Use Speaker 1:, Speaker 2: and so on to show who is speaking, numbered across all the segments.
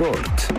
Speaker 1: Sport.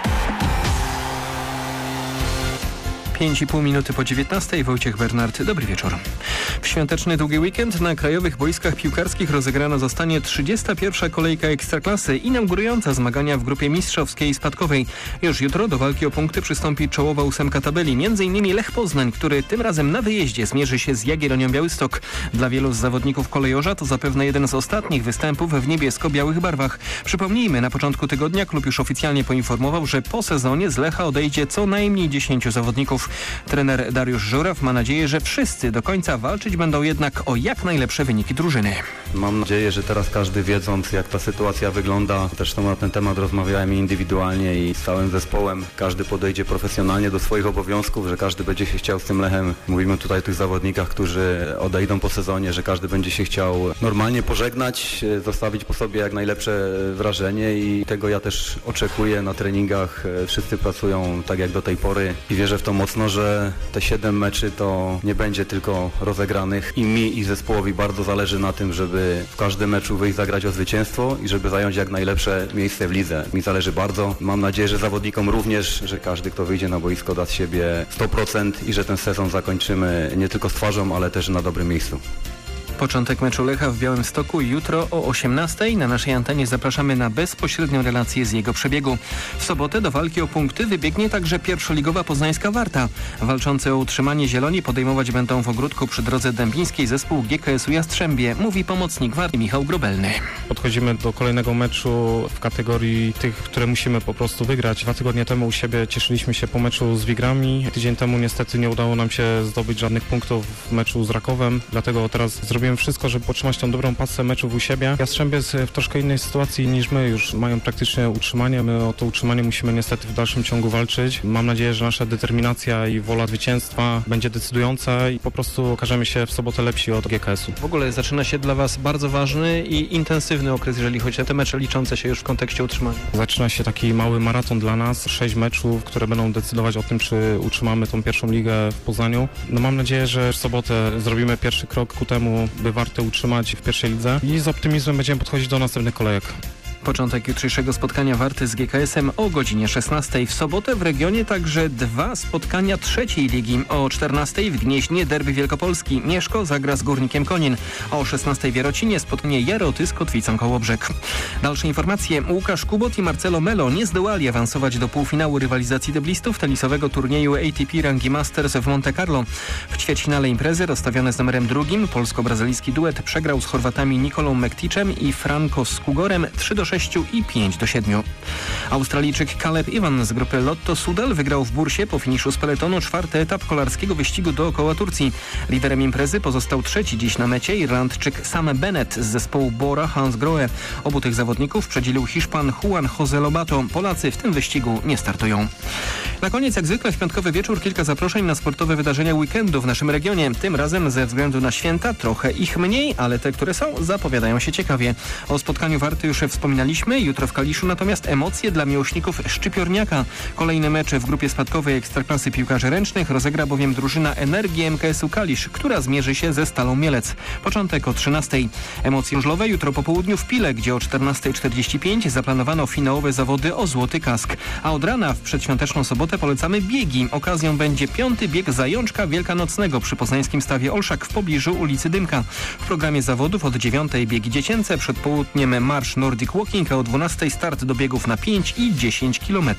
Speaker 2: 5,5 minuty po 19:00. Wojciech Bernard, dobry wieczór. W świąteczny długi weekend na krajowych boiskach piłkarskich rozegrana zostanie 31. kolejka Ekstraklasy, inaugurująca zmagania w grupie mistrzowskiej i spadkowej. Już jutro do walki o punkty przystąpi czołowa ósemka tabeli, m.in. Lech Poznań, który tym razem na wyjeździe zmierzy się z Jagiellonią Białystok. Dla wielu z zawodników kolejorza to zapewne jeden z ostatnich występów w niebiesko-białych barwach. Przypomnijmy, na początku tygodnia klub już oficjalnie poinformował, że po sezonie z Lecha odejdzie co najmniej 10 zawodników. Trener Dariusz Żuraw ma nadzieję, że wszyscy do końca walczyć będą jednak o jak najlepsze wyniki drużyny.
Speaker 3: Mam nadzieję, że teraz każdy, wiedząc jak ta sytuacja wygląda, zresztą na ten temat rozmawiałem indywidualnie i z całym zespołem, każdy podejdzie profesjonalnie do swoich obowiązków, że każdy będzie się chciał z tym Lechem, mówimy tutaj o tych zawodnikach, którzy odejdą po sezonie, że każdy będzie się chciał normalnie pożegnać, zostawić po sobie jak najlepsze wrażenie i tego ja też oczekuję na treningach. Wszyscy pracują tak jak do tej pory i wierzę w to mocno, że te 7 meczy to nie będzie tylko rozegranych i mi i zespołowi bardzo zależy na tym, żeby w każdym meczu wyjść zagrać o zwycięstwo i żeby zająć jak najlepsze miejsce w lidze. Mi zależy bardzo. Mam nadzieję, że zawodnikom również, że każdy, kto wyjdzie na boisko, da z siebie 100% i że ten sezon zakończymy nie tylko z twarzą, ale też na dobrym miejscu.
Speaker 2: Początek meczu Lecha w Białymstoku jutro o 18:00. Na naszej antenie zapraszamy na bezpośrednią relację z jego przebiegu. W sobotę do walki o punkty wybiegnie także pierwszoligowa poznańska Warta. Walczący o utrzymanie zieloni podejmować będą w Ogródku przy drodze dębińskiej zespół GKS-u Jastrzębie, mówi pomocnik Warty Michał Grobelny.
Speaker 4: Podchodzimy do kolejnego meczu w kategorii tych, które musimy po prostu wygrać. 2 tygodnie temu u siebie cieszyliśmy się po meczu z Wigrami. Tydzień temu niestety nie udało nam się zdobyć żadnych punktów w meczu z Rakowem, dlatego teraz zrobimy wszystko, żeby podtrzymać tą dobrą pasę meczów u siebie. Jastrzębie jest w troszkę innej sytuacji niż my, już mają praktycznie utrzymanie. My o to utrzymanie musimy niestety w dalszym ciągu walczyć. Mam nadzieję, że nasza determinacja i wola zwycięstwa będzie decydująca i po prostu okażemy się w sobotę lepsi od GKS-u.
Speaker 2: W ogóle zaczyna się dla Was bardzo ważny i intensywny okres, jeżeli chodzi o te mecze liczące się już w kontekście utrzymania.
Speaker 4: Zaczyna się taki mały maraton dla nas, 6 meczów, które będą decydować o tym, czy utrzymamy tą pierwszą ligę w Poznaniu. No mam nadzieję, że w sobotę zrobimy pierwszy krok ku temu, by Wartę utrzymać w pierwszej lidze i z optymizmem będziemy podchodzić do następnych kolejek.
Speaker 2: Początek jutrzejszego spotkania Warty z GKS-em o godzinie 16:00. W sobotę w regionie także 2 spotkania trzeciej ligi. O 14:00 w Gnieźnie derby Wielkopolski. Mieszko zagra z Górnikiem Konin. O 16:00 w Jarocinie spotkanie Jaroty z Kotwicą Kołobrzeg. Dalsze informacje. Łukasz Kubot i Marcelo Melo nie zdołali awansować do półfinału rywalizacji deblistów tenisowego turnieju ATP Rangi Masters w Monte Carlo. W ćwierćfinale imprezy rozstawione z numerem 2 polsko-brazylijski duet przegrał z Chorwatami Nikolą Mekticzem i Franco Skugorem 3-6 i 5-7. Australijczyk Caleb Ewan z grupy Lotto Soudal wygrał w Bursie po finiszu z peletonu 4. etap kolarskiego wyścigu dookoła Turcji. Liderem imprezy pozostał 3. dziś na mecie Irlandczyk Sam Bennett z zespołu Bora Hansgrohe. Obu tych zawodników przedzielił Hiszpan Juan José Lobato. Polacy w tym wyścigu nie startują. Na koniec, jak zwykle w piątkowy wieczór, kilka zaproszeń na sportowe wydarzenia weekendu w naszym regionie. Tym razem ze względu na święta trochę ich mniej, ale te, które są, zapowiadają się ciekawie. O spotkaniu Warty już wspominaliśmy. Jutro w Kaliszu natomiast emocje dla miłośników Szczypiorniaka. Kolejne mecze w grupie spadkowej Ekstraklasy piłkarzy ręcznych rozegra bowiem drużyna Energii MKS-u Kalisz, która zmierzy się ze Stalą Mielec. Początek o 13:00. Emocje żużlowe jutro po południu w Pile, gdzie o 14:45 zaplanowano finałowe zawody o Złoty Kask. A od rana w przedświąteczną sobotę polecamy biegi. Okazją będzie 5. bieg Zajączka Wielkanocnego przy poznańskim stawie Olszak w pobliżu ulicy Dymka. W programie zawodów od 9:00 biegi dziecięce, przed południem marsz Nordic Walking, a o 12:00 start do biegów na 5 i 10 km.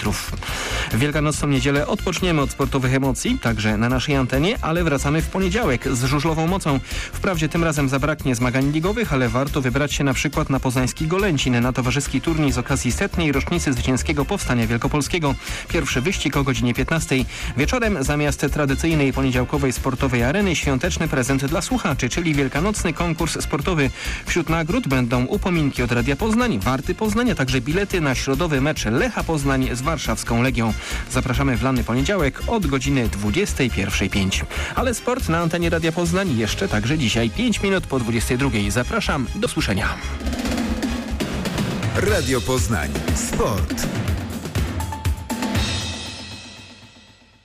Speaker 2: W Wielkanocną niedzielę odpoczniemy od sportowych emocji, także na naszej antenie, ale wracamy w poniedziałek z żużlową mocą. Wprawdzie tym razem zabraknie zmagań ligowych, ale warto wybrać się na przykład na poznański Golęcin, na towarzyski turniej z okazji 100. rocznicy zwycięskiego Powstania Wielkopolskiego. Pierwszy wyścig o godzinie 15:00. Wieczorem zamiast tradycyjnej poniedziałkowej sportowej areny świąteczny prezent dla słuchaczy, czyli wielkanocny konkurs sportowy. Wśród nagród będą upominki od Radia Poznań, Warty Poznań, a także bilety na środowy mecz Lecha Poznań z warszawską Legią. Zapraszamy w lany poniedziałek od godziny 21:05. Ale sport na antenie Radia Poznań jeszcze także dzisiaj 5 minut po 22:00. Zapraszam, do słyszenia.
Speaker 1: Radio Poznań. Sport.